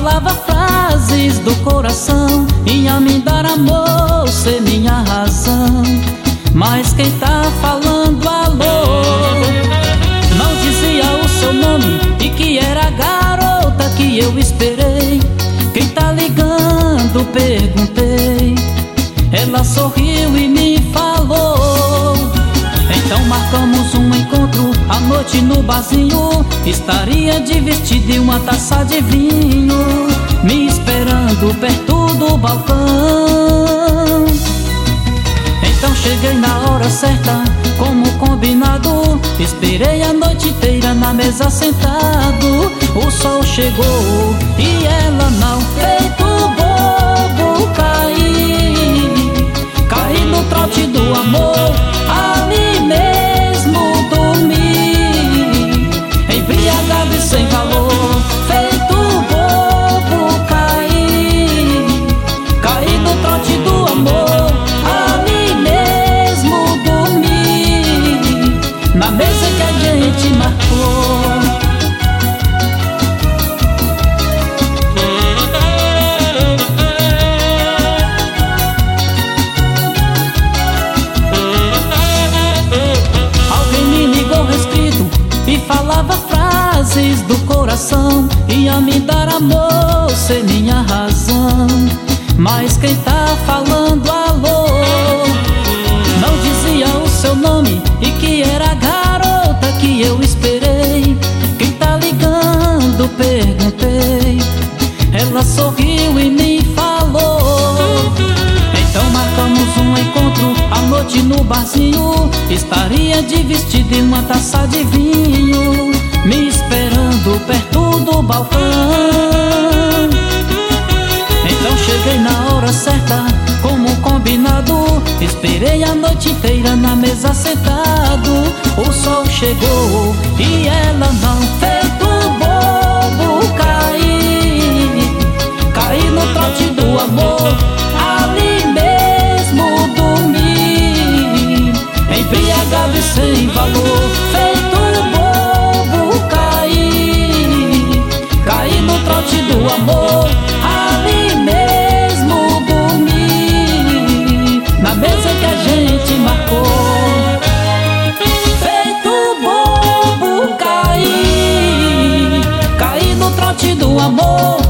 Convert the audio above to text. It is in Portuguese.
falava frases do coração, ia me dar amor, ser minha razão. Mas quem tá falando alô não dizia o seu nome e que era a garota que eu esperei. Quem tá ligando, perguntei. Ela sorriu e me falou. Então marcamos um encontro à noite no barzinho. Estaria de vestido e uma taça de vinho, me esperando perto do balcão. Então cheguei na hora certa, como combinado. Esperei a noite inteira na mesa sentado. O sol chegou e ela não, feito bobo, caí no trote do amor. Ali mesmo dormi, embriagado e sem valor. Feito bobo, caí no trote do amor. Ali mesmo dormi, na mesa que a gente marcou. E falava frases do coração, ia me dar amor, ser minha razão. Mas quem tá falando alô não dizia o seu nome e que era a garota que eu esperei. Quem tá ligando, perguntei. Ela sorriu e me falou. Então marcamos um encontro à noite no barzinho. Estaria de vestido e uma taça de vinho, me esperando perto do balcão. Então cheguei na hora certa, como combinado. Esperei a noite inteira na mesa sentado. O sol chegou e ela não, feito bobo, caí no trote do amor. Ali mesmo dormi, embriagado e sem valor. Feito bobo, caí no trote do amor. Ali mesmo dormi, na mesa que a gente marcou. Feito bobo, caí no trote do amor.